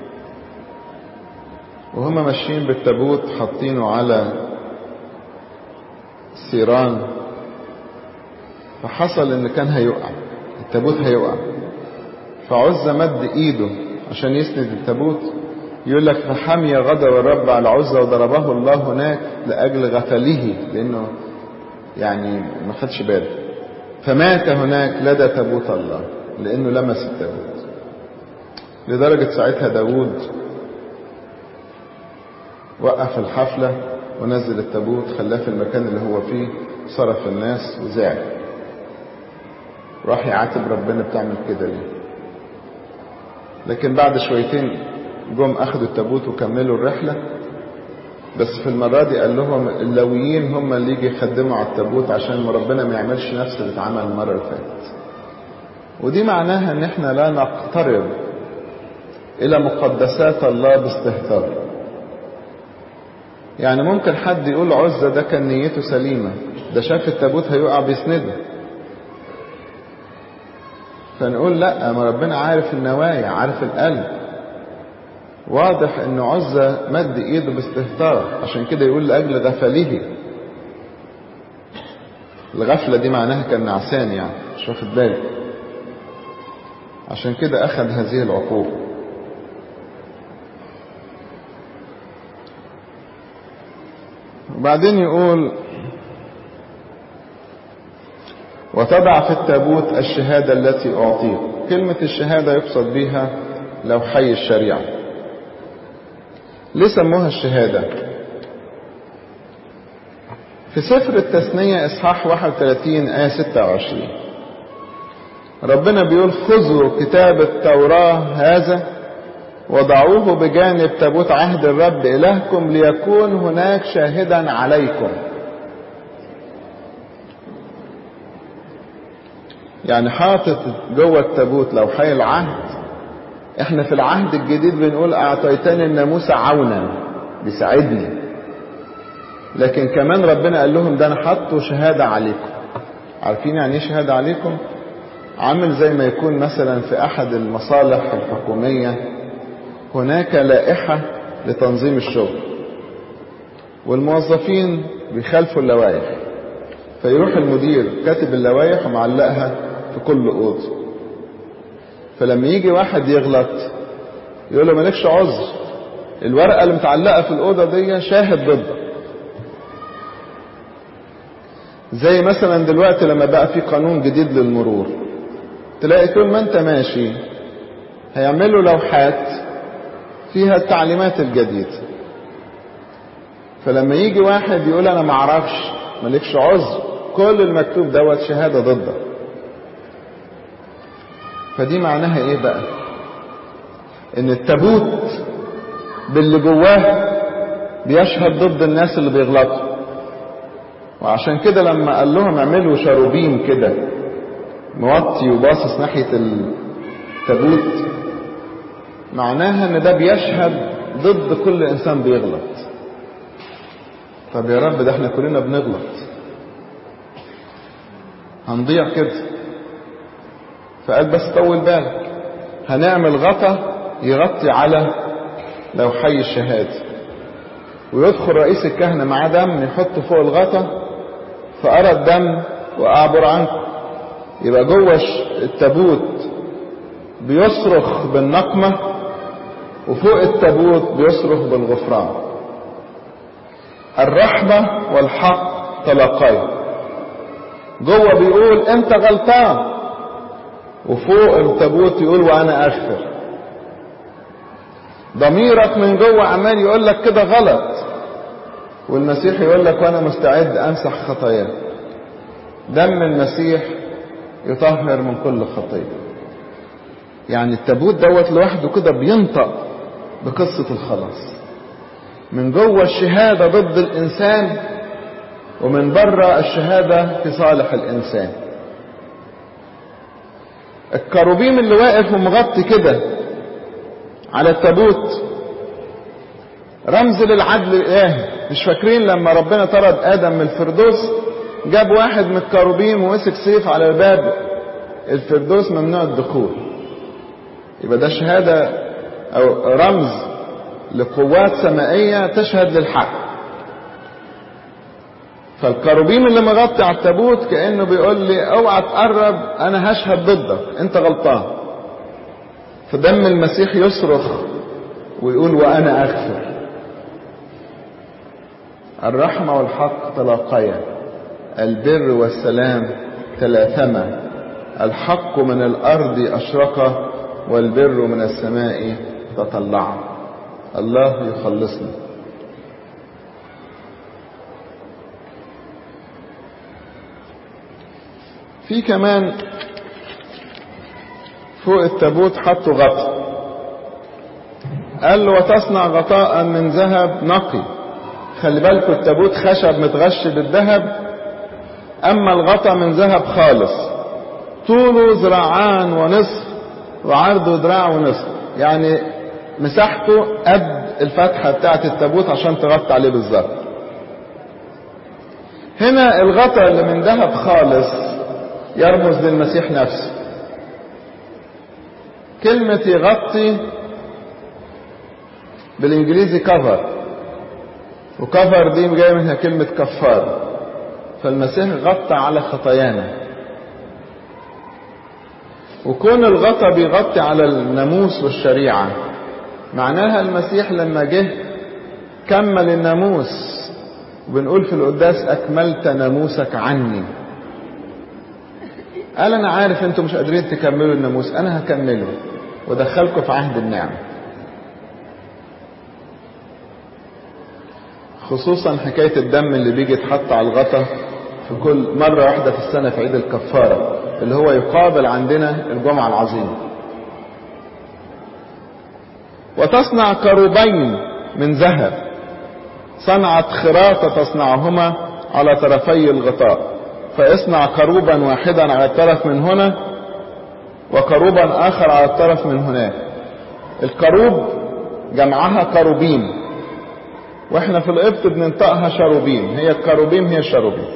A: وهما ماشيين بالتابوت حاطينه على سيران، فحصل ان كان هيقع التابوت هيقع. فعزة مد ايده عشان يسند التابوت، يقول لك فحمي غضب الرب على عزة وضربه الله هناك لاجل غفله، لانه يعني ما خدش باله، فمات هناك لدى تابوت الله لانه لمس التابوت. لدرجة ساعتها داود وقف الحفلة ونزل التابوت خلاه في المكان اللي هو فيه، صرف الناس وزعل، راح يعاتب ربنا بتعمل كده ليه. لكن بعد شويتين جم اخدوا التابوت وكملوا الرحلة، بس في المرة دي قال لهم اللاويين هم اللي يجي يخدموا على التابوت عشان ربنا ما يعملش نفس اللي اتعمل المرة اللي فاتت. ودي معناها ان احنا لا نقترب الى مقدسات الله باستهتار. يعني ممكن حد يقول عزة ده كان نيته سليمة، ده شاف التابوت هيقع بيسنده، فنقول لا، ما ربنا عارف النوايا عارف القلب. واضح ان عزة مد ايده باستهتار، عشان كده يقول لأجل غفله. الغفلة دي معناها كان نعسان يعني مش واخد باله، عشان كده اخذ هذه العقوبة. وبعدين يقول وتضع في التابوت الشهادة التي أعطيك. كلمة الشهادة يقصد بها لوحي الشريعة. ليه سموها الشهادة؟ في سفر التثنية إصحاح واحد وثلاثين آية ستة وعشرين ربنا بيقول خذوا كتاب التوراة هذا وضعوه بجانب تابوت عهد الرب إلهكم ليكون هناك شاهدا عليكم. يعني حاطط جوه التابوت لوحي العهد. احنا في العهد الجديد بنقول اعطيتني الناموس عونا بيساعدني، لكن كمان ربنا قال لهم ده انا حاطه شهادة عليكم. عارفين يعني ايه شهادة عليكم؟ عامل زي ما يكون مثلا في احد المصالح الحكومية هناك لائحة لتنظيم الشغل، والموظفين بيخالفوا اللوائح، فيروح المدير كاتب اللوائح ومعلقها في كل أوضة. فلما يجي واحد يغلط يقول له مالكش عذر، الورقة اللي متعلقة في الأوضة دي شاهد ضدك. زي مثلا دلوقتي لما بقى في قانون جديد للمرور، تلاقي طول ما انت ماشي هيعملوا لوحات فيها التعليمات الجديدة، فلما يجي واحد يقول انا معرفش مالكش عذر، كل المكتوب دوت شهادة ضدك. فدي معناها ايه بقى؟ ان التابوت باللي جواه بيشهد ضد الناس اللي بيغلطوا. وعشان كده لما قال لهم اعملوا شاروبيم كده موطي وباصص ناحية التابوت، معناها ان ده بيشهد ضد كل انسان بيغلط. طب يا رب ده احنا كلنا بنغلط، هنضيع كده. فقال بس طول بالك، هنعمل غطا يغطي على لوحي الشهادة، ويدخل رئيس الكهنة معاه دم يحط فوق الغطا، فأرى الدم وأعبر عنكم. يبقى جوه التابوت بيصرخ بالنقمة، وفوق التابوت بيصرخ بالغفران. الرحمة والحق تلاقيا. جوه بيقول انت غلطان، وفوق التابوت يقول وانا اغفر. ضميرك من جوه عمال يقول لك كده غلط، والمسيح يقول لك وانا مستعد امسح خطاياك. دم المسيح يطهر من كل خطيه. يعني التابوت دوت لوحده كده بينطق بقصه الخلاص. من جوه الشهاده ضد الانسان، ومن بره الشهاده في صالح الانسان. الكروبيم اللي واقف ومغطي كده على التابوت رمز للعدل الالهي. مش فاكرين لما ربنا طرد ادم من الفردوس، جاب واحد من الكروبيم ومسك سيف على باب الفردوس ممنوع الدخول. يبقى ده شهادة او رمز لقوات سمائية تشهد للحق. فالكروبيم اللي مغطي على التابوت كأنه بيقول لي اوعى تقرب، انا هشهد ضدك، انت غلطان. فدم المسيح يصرخ ويقول وانا اغفر. الرحمة والحق تلاقيا، البر والسلام تلاثما، الحق من الارض اشرق، والبر من السماء تطلع. الله يخلصنا. في كمان فوق التابوت حطوا غطاء، قال له وتصنع غطاء من ذهب نقي. خلي بالكم التابوت خشب متغش بالذهب، اما الغطاء من ذهب خالص، طوله ذراعان ونصف وعرضه ذراع ونصف. يعني مساحته قد الفتحة بتاعت التابوت عشان تغطي عليه بالظبط. هنا الغطاء اللي من ذهب خالص يرمز للمسيح نفسه. كلمة يغطي بالانجليزي كفر، وكفر دي جاية منها كلمة كفار. فالمسيح غطى على خطايانا. وكون الغطى بيغطي على الناموس والشريعة معناها المسيح لما جه كمل الناموس. وبنقول في القداس أكملت ناموسك عني. قال أنا عارف أنتم مش قادرين تكملوا الناموس، أنا هكمله ودخلكم في عهد النعمة. خصوصا حكاية الدم اللي بيجي يتحط على الغطا في كل مرة واحدة في السنة في عيد الكفارة، اللي هو يقابل عندنا الجمعة العظيمة. وتصنع كروبين من ذهب، صنعت خراطة تصنعهما على طرفي الغطاء، فاصنع كروبا واحدا على الطرف من هنا وكروبا آخر على الطرف من هناك. الكروب جمعها كروبين، واحنا في القبط بننطقها شروبين. هي الكروبين هي الشروبين.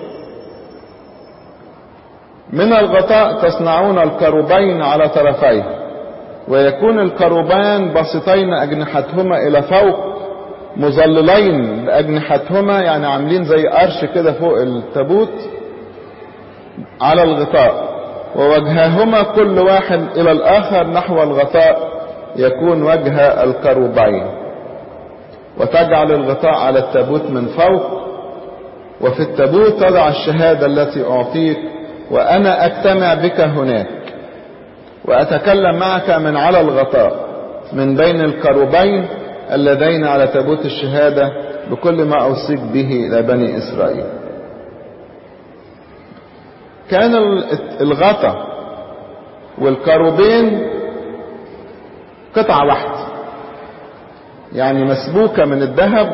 A: من الغطاء تصنعون الكروبين على طرفيه، ويكون الكروبان باسطين أجنحتهما إلى فوق مظللين بأجنحتهما، يعني عاملين زي قرش كده فوق التابوت على الغطاء، ووجههما كل واحد إلى الآخر نحو الغطاء يكون وجه الكروبين. وتجعل الغطاء على التابوت من فوق، وفي التابوت تضع الشهادة التي أعطيك، وأنا أجتمع بك هناك وأتكلم معك من على الغطاء من بين الكروبين اللذين على تابوت الشهادة بكل ما أوصيك به إلى بني إسرائيل. كان الغطاء والكروبين قطعة واحدة، يعني مسبوكة من الذهب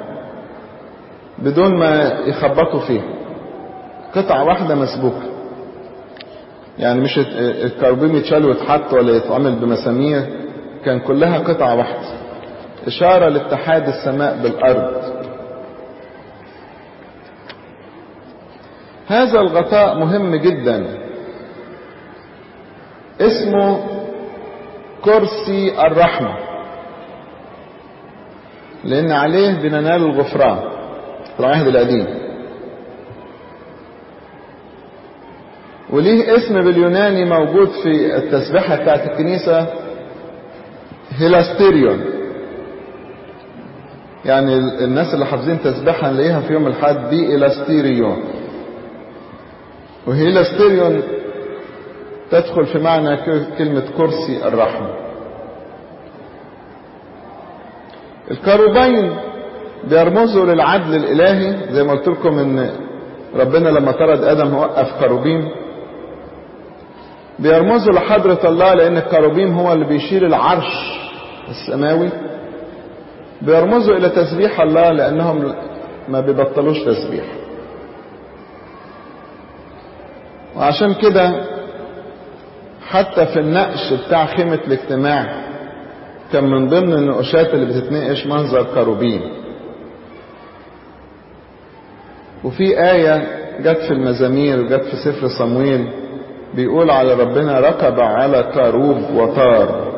A: بدون ما يخبطوا فيه. قطعة واحدة مسبوكة، يعني مش الكروبين يتشال ويتحط ولا يتعمل بمسامير، كان كلها قطعة واحدة، إشارة لاتحاد السماء بالأرض. هذا الغطاء مهم جدا، اسمه كرسي الرحمة، لأن عليه بننال الغفران في العهد القديم. وليه اسم باليوناني موجود في التسبيحة بتاعت الكنيسة، هيلاستيريون. يعني الناس اللي حافظين تسبيحة نلاقيها في يوم الحد دي إلاستيريون. وهيلاستيريون تدخل في معنى كلمة كرسي الرحمة. الكروبين بيرمزوا للعدل الإلهي، زي ما قلت لكم ان ربنا لما طرد آدم وقف كروبين. بيرمزوا لحضرة الله لأن الكروبين هو اللي بيشيل العرش السماوي. بيرمزوا إلى تسبيح الله لأنهم ما بيبطلوش تسبيح. وعشان كده حتى في النقش بتاع خيمة الاجتماع كان من ضمن النقوشات اللي بتتنقش منظر كروبين. وفي آية جت في المزامير وجت في سفر صمويل بيقول على ربنا ركب على كروب وطار.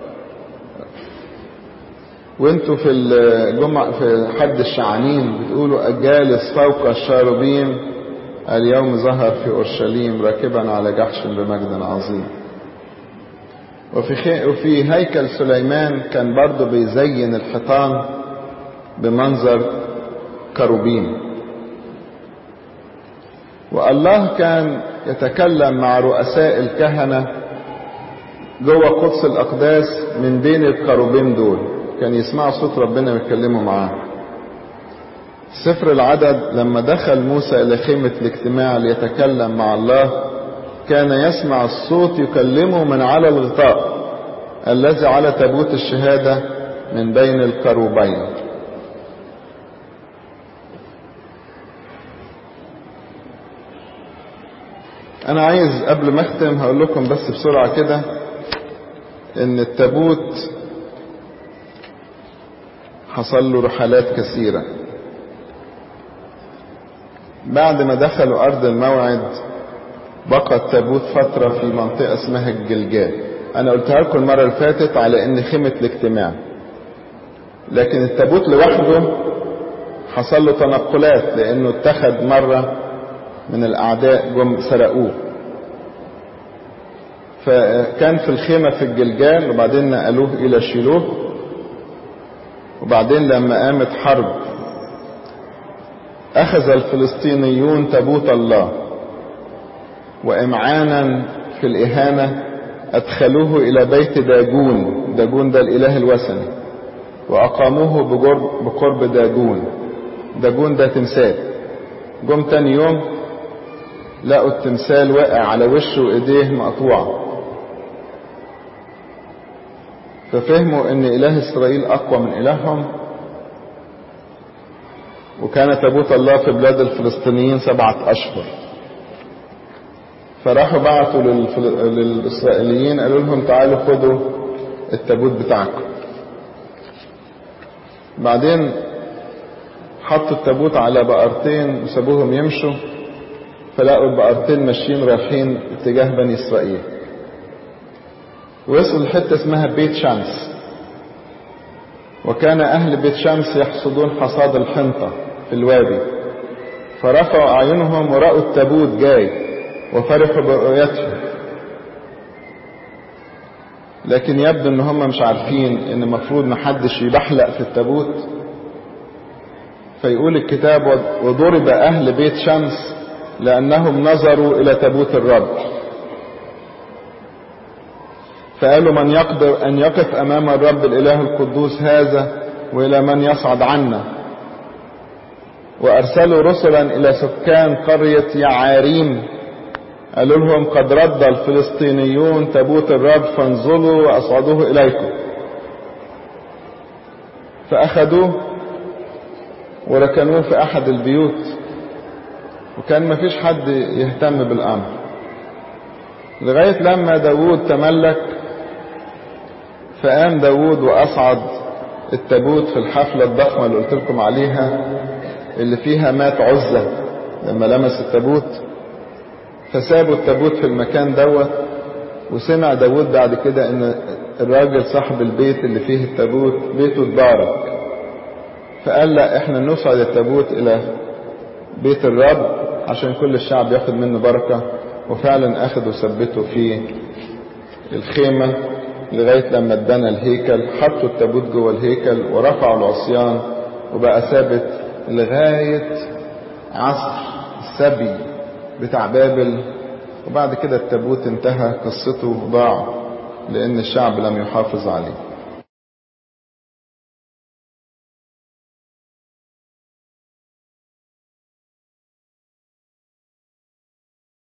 A: وانتوا في الجمعة في حد الشعانين بتقولوا الجالس فوق الشاربين اليوم ظهر في أورشليم راكبا على جحش بمجد عظيم. وفي, وفي هيكل سليمان كان برضو بيزين الحيطان بمنظر كروبين. والله كان يتكلم مع رؤساء الكهنة جوه قدس الأقداس من بين الكروبين دول، كان يسمعوا صوت ربنا ويتكلموا معاه. سفر العدد لما دخل موسى إلى خيمة الاجتماع ليتكلم مع الله كان يسمع الصوت يكلمه من على الغطاء الذي على تابوت الشهادة من بين الكروبين. أنا عايز قبل ما أختم هقول لكم بس بسرعة كده إن التابوت حصل له رحلات كثيرة. بعد ما دخلوا أرض الموعد بقى التابوت فترة في منطقة اسمها الجلجال. أنا قلتها لكم المرة اللي فاتت على إن خيمة الاجتماع، لكن التابوت لوحده حصل له تنقلات لأنه اتخذ مرة من الأعداء جم سرقوه، فكان في الخيمة في الجلجال وبعدين نقلوه إلى شيلوه. وبعدين لما قامت حرب أخذ الفلسطينيون تابوت الله وإمعانا في الإهانة أدخلوه إلى بيت داجون. داجون ده الإله الوثني، وأقاموه بقرب, بقرب داجون. داجون ده تمثال. جم تاني يوم لقوا التمثال واقع على وشه وإيديه مقطوعة، ففهموا ان اله اسرائيل اقوى من الههم. وكان تابوت الله في بلاد الفلسطينيين سبعة اشهر، فراحوا بعثوا للفل... للاسرائيليين قالوا لهم تعالوا خدوا التابوت بتاعكم. بعدين حطوا التابوت على بقرتين وسابوهم يمشوا، فلقوا البقرتين ماشيين رايحين اتجاه بني اسرائيل. وصلوا لحته اسمها بيت شمس، وكان اهل بيت شمس يحصدون حصاد الحنطة في الوادي، فرفعوا اعينهم ورأوا التابوت جاي وفرحوا برؤيته. لكن يبدو ان هم مش عارفين ان المفروض محدش يبحلق في التابوت. فيقول الكتاب وضرب اهل بيت شمس لانهم نظروا الى تابوت الرب، فقالوا من يقدر أن يقف أمام الرب الإله القدوس هذا، وإلى من يصعد عنا. وأرسلوا رسلا إلى سكان قرية يعاريم قالوا لهم قد رد الفلسطينيون تابوت الرب فانزلوا وأصعدوه إليكم. فأخذوه وركنوه في أحد البيوت، وكان مفيش حد يهتم بالأمر لغاية لما داود تملك. فقام داود وأصعد التابوت في الحفلة الضخمة اللي قلت لكم عليها اللي فيها مات عزة لما لمس التابوت. فسابوا التابوت في المكان دوت. وسمع داود بعد كده ان الراجل صاحب البيت اللي فيه التابوت بيته اتبارك، فقال لا احنا نصعد التابوت الى بيت الرب عشان كل الشعب ياخد منه بركة وفعلا أخذوا ثبتوا في الخيمة لغاية لما اتبنى الهيكل. حطوا التابوت جوه الهيكل ورفعوا العصيان وبقى ثابت لغاية عصر السبي بتاع بابل. وبعد كده التابوت انتهى قصته، ضاع لأن الشعب لم يحافظ عليه.